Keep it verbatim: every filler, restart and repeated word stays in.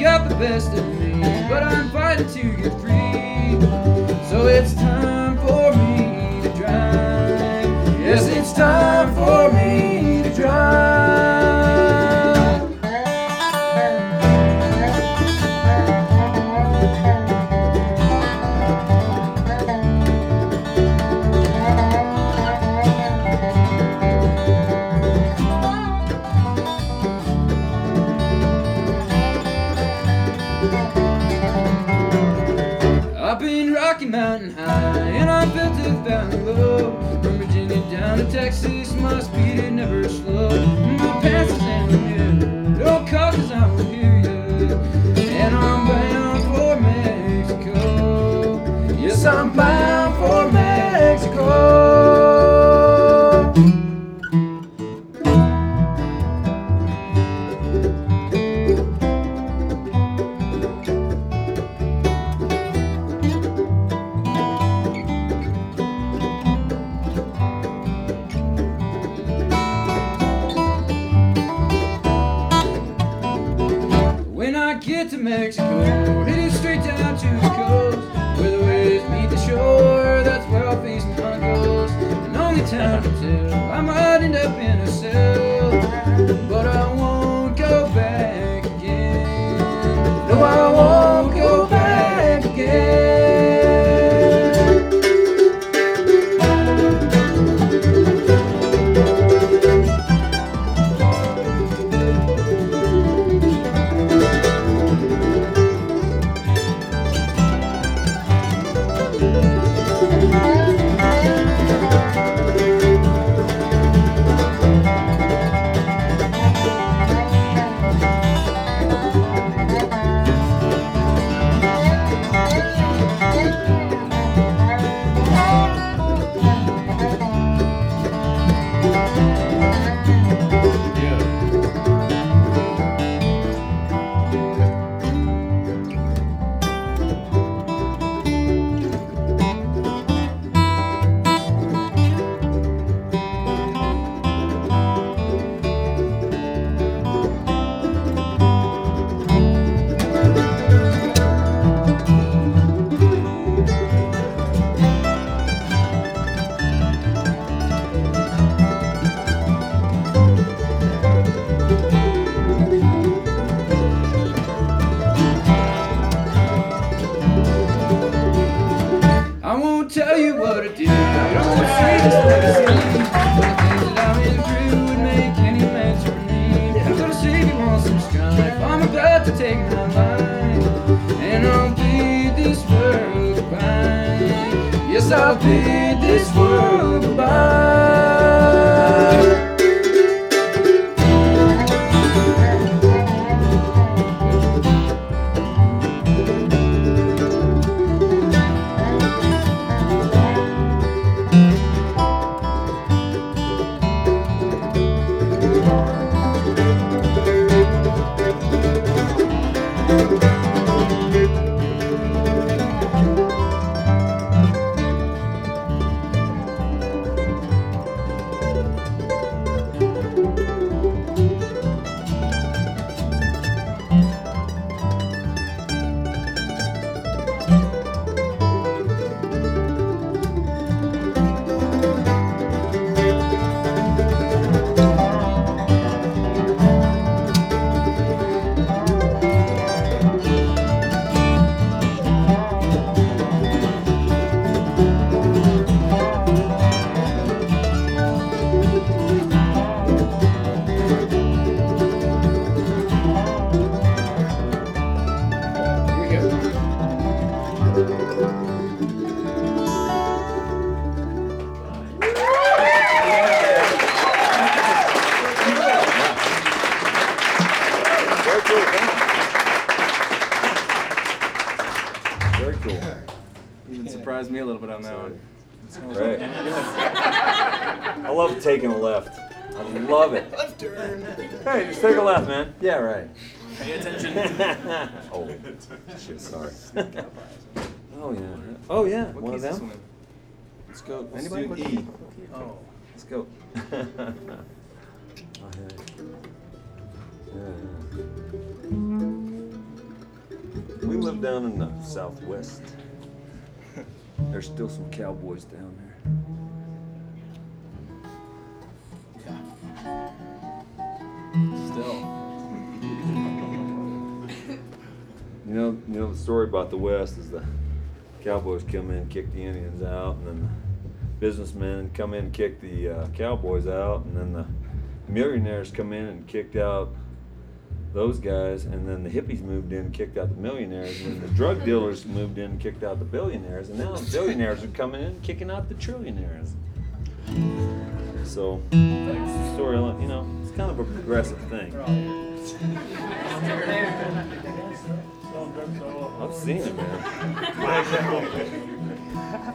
got the best of me, but I'm fighting to get free. So it's time for me to drive. Yes, it's time for me to drive. I've been Rocky Mountain high, and I felt it down low. From Virginia down to Texas, my speed it never slowed. My pants is in the mirror, don't call 'cause I won't hear you. And I'm bound for Mexico. Yes, I'm bound for Mexico. Get to Mexico, headed straight down to the coast, where the waves meet the shore. That's where I'll face my ghost. And only time will tell, I might end up in a cell, but I won't go back again. No, I won't go back again. Tell you what I do, I don't want to say just what I see, but the things that I've been through would make any man turn me. I'm gonna save you on some strife, I'm about to take my life, and I'll bid this world goodbye. Yes, I'll bid this world goodbye. Very cool. Even surprised me a little bit on that one. Right. I love taking a left. I love it. Left turn. Hey, just take a left, man. Yeah, right. Pay attention. Oh, shit, sorry. Oh, yeah. Oh, yeah. What One key's of this them? one in? Let's go. Let's Anybody? do What E. key? Oh. Let's go. Oh, yeah. Yeah, yeah. live down in the Southwest. There's still some cowboys down there. Still. You know, you know the story about the West is the cowboys come in and kick the Indians out, and then the businessmen come in and kick the uh, cowboys out, and then the millionaires come in and kicked out those guys, and then the hippies moved in and kicked out the millionaires, and then the drug dealers moved in and kicked out the billionaires, and now the billionaires are coming in and kicking out the trillionaires. So, it's a story, you know, it's kind of a progressive thing. I've seen it, man.